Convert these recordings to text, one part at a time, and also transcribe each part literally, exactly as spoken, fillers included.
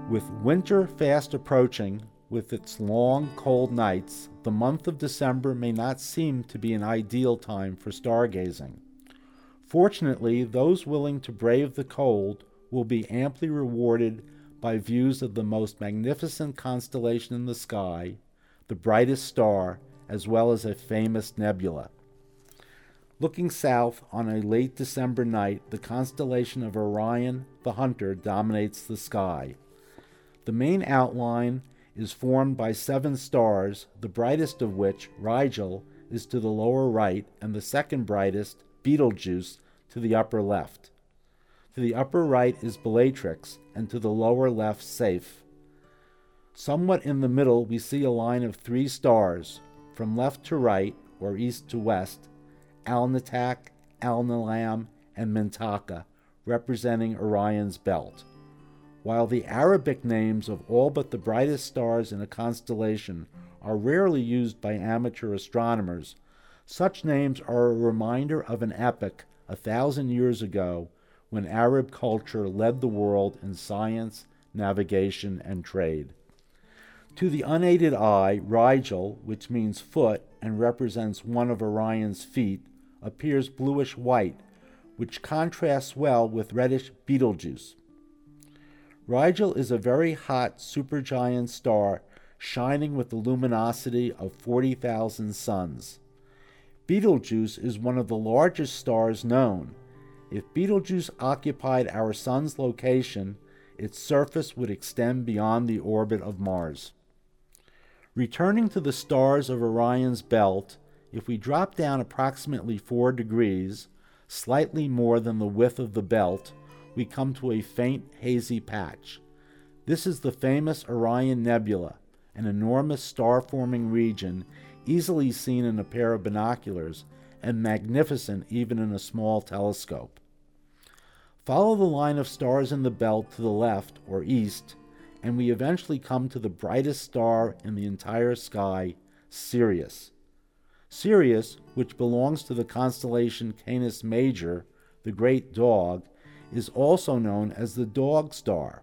With winter fast approaching, with its long, cold nights, the month of December may not seem to be an ideal time for stargazing. Fortunately, those willing to brave the cold will be amply rewarded by views of the most magnificent constellation in the sky, the brightest star, as well as a famous nebula. Looking south on a late December night, the constellation of Orion the Hunter dominates the sky. The main outline is formed by seven stars, the brightest of which, Rigel, is to the lower right, and the second brightest, Betelgeuse, to the upper left. To the upper right is Bellatrix, and to the lower left, Saiph. Somewhat in the middle we see a line of three stars, from left to right, or east to west, Alnitak, Alnilam, and Mintaka, representing Orion's belt. While the Arabic names of all but the brightest stars in a constellation are rarely used by amateur astronomers, such names are a reminder of an epoch a thousand years ago when Arab culture led the world in science, navigation, and trade. To the unaided eye, Rigel, which means foot and represents one of Orion's feet, appears bluish-white, which contrasts well with reddish Betelgeuse. Rigel is a very hot supergiant star shining with the luminosity of forty thousand suns. Betelgeuse is one of the largest stars known. If Betelgeuse occupied our sun's location, its surface would extend beyond the orbit of Mars. Returning to the stars of Orion's belt, if we drop down approximately four degrees, slightly more than the width of the belt, we come to a faint, hazy patch. This is the famous Orion Nebula, an enormous star-forming region easily seen in a pair of binoculars and magnificent even in a small telescope. Follow the line of stars in the belt to the left, or east, and we eventually come to the brightest star in the entire sky, Sirius. Sirius, which belongs to the constellation Canis Major, the Great Dog, is also known as the Dog Star.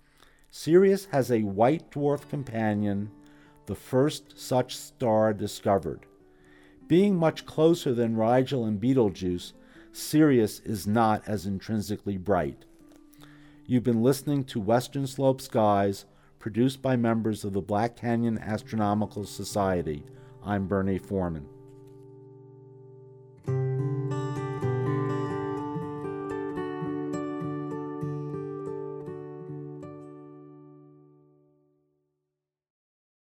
Sirius has a white dwarf companion, the first such star discovered. Being much closer than Rigel and Betelgeuse, Sirius is not as intrinsically bright. You've been listening to Western Slope Skies, produced by members of the Black Canyon Astronomical Society. I'm Bernie Foreman.